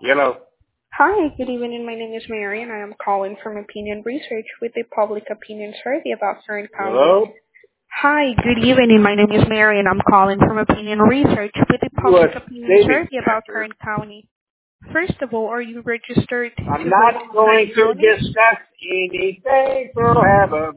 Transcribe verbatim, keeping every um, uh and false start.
Hello. Hi, good evening. My name is Mary, and I am calling from Opinion Research with a public opinion survey about Kern County. Hello. Hi, good evening. My name is Mary, and I'm calling from Opinion Research with a You are public opinion saving survey about factor. Kern County. First of all, are you registered I'm to vote not in going Kern to County? discuss anything, so have a